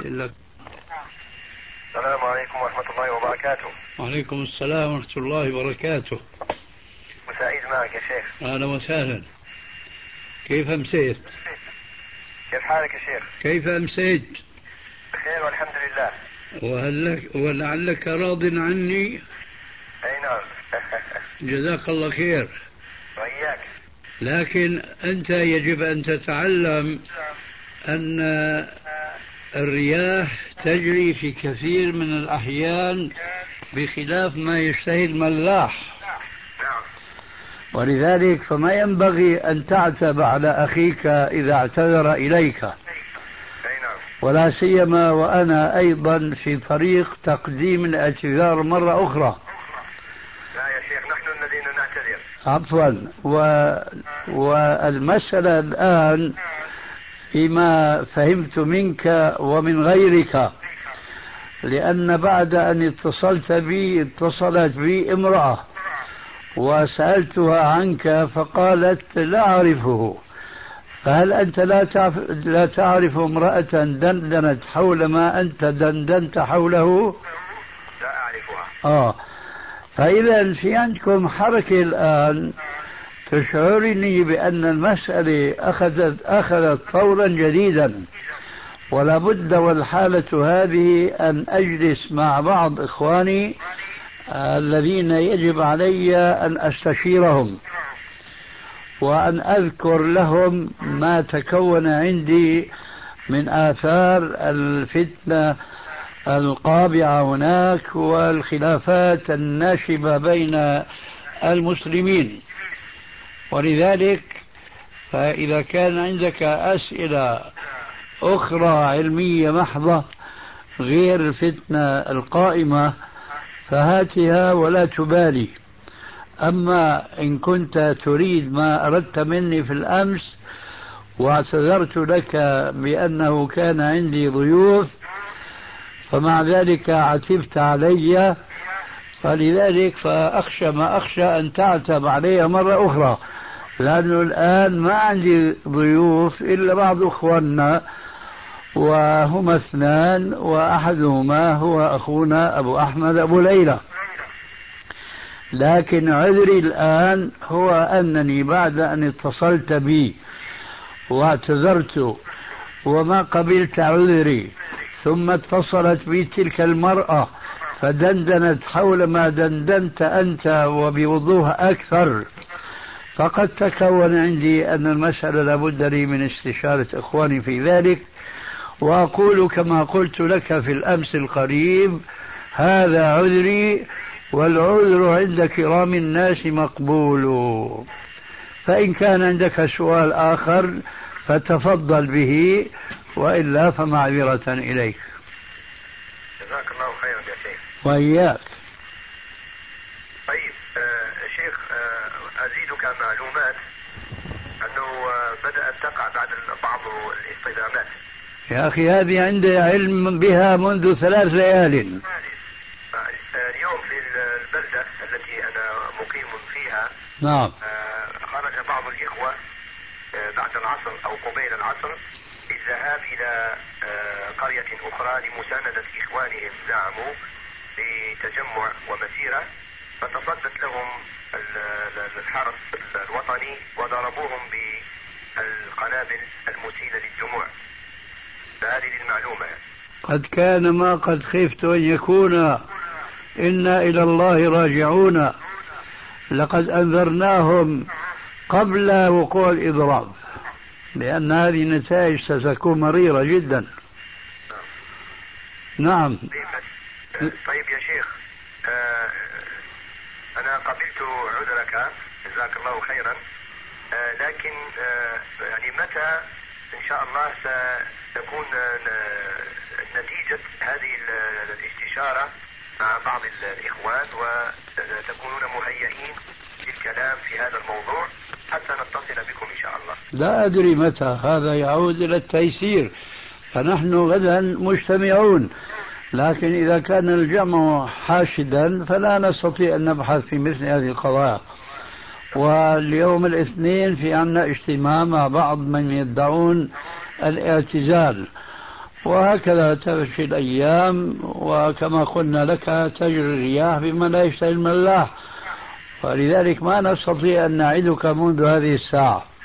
لك. السلام عليكم ورحمة الله وبركاته. وعليكم السلام ورحمة الله وبركاته. وسعيد معك يا شيخ. أهلا وسهلا. كيف أمسيت؟ كيف حالك يا شيخ؟ كيف أمسيت؟ بخير والحمد لله. ولعلك راض عني؟ أي نعم. جزاك الله خير. وإياك. لكن أنت يجب أن تتعلم أن الرياح تجري في كثير من الأحيان بخلاف ما يشتهي الملاح، ولذلك فما ينبغي أن تعتب على أخيك إذا اعتذر إليك، ولا سيما وأنا أيضا في طريق تقديم الاعتذار مرة أخرى. لا يا شيخ، نحن الذين نعتذر. عفوا. والمسألة الآن فيما فهمت منك ومن غيرك، لأن بعد أن اتصلت بي امرأة وسألتها عنك فقالت لا أعرفه. فهل أنت لا تعرف امرأة دندنت حول ما أنت دندنت حوله؟ لا أعرفها. فإذا في عندكم حركة الآن تشعرني بأن المسألة أخذت طورا جديدا، ولا بد والحالة هذه أن أجلس مع بعض إخواني الذين يجب علي أن أستشيرهم وأن أذكر لهم ما تكون عندي من آثار الفتنة القابعة هناك والخلافات الناشبة بين المسلمين. ولذلك فإذا كان عندك أسئلة أخرى علمية محضة غير الفتنة القائمة فهاتها ولا تبالي. أما إن كنت تريد ما أردت مني في الأمس واعتذرت لك بأنه كان عندي ضيوف فمع ذلك عتبت علي، فلذلك فأخشى ما أخشى أن تعتب علي مرة أخرى، لأنه الآن ما عندي ضيوف إلا بعض أخواننا وهما اثنان، وأحدهما هو أخونا أبو أحمد أبو ليلى. لكن عذري الآن هو أنني بعد أن اتصلت بي واعتذرت وما قبلت عذري، ثم اتصلت بي تلك المرأة فدندنت حول ما دندنت أنت وبوضوح أكثر، فقد تكون عندي أن المسألة لابد لي من استشارة إخواني في ذلك. وأقول كما قلت لك في الأمس القريب: هذا عذري، والعذر عند كرام الناس مقبول. فإن كان عندك سؤال آخر فتفضل به، وإلا فمعذرة إليك. جزاك الله خيرا يا شيخ. وإياك. طيب شيخ، أزيدك معلومات أنه بدأت تقع بعد بعض الاصطدامات. يا أخي هذه عندي علم بها منذ 3 ليال. اليوم في البلدة التي أنا مقيم فيها نعم خرج بعض الإخوة بعد العصر أو قبيل العصر للذهاب إلى قرية أخرى لمساندة إخوانهم زعموا بتجمع ومسيرة، فتصدت لهم الحرس الوطني وضربوهم بالقنابل المسيلة للدموع. فهذه المعلومة. قد كان ما قد خفت أن يكون. إنا إلى الله راجعون. لقد أنذرناهم قبل وقوع الإضراب، لأن هذه النتائج ستكون مريرة جدا. نعم. طيب يا شيخ، أنا قبلت عذرك جزاك الله خيرا، لكن يعني متى إن شاء الله ستكون نتيجة هذه الاستشارة مع بعض الإخوان وتكونون مهيئين للكلام في هذا الموضوع حتى نتصل بكم إن شاء الله؟ لا أدري متى، هذا يعود إلى التيسير، فنحن غدا مجتمعون، لكن إذا كان الجمع حاشدا فلا نستطيع أن نبحث في مثل هذه القضايا. واليوم الاثنين في عنا اجتماع مع بعض من يدعون الاعتزال، وهكذا تمشي الأيام، وكما قلنا لك تجري الرياح بما لا يشتهي الملاح، ولذلك ما نستطيع أن نعدك منذ هذه الساعة.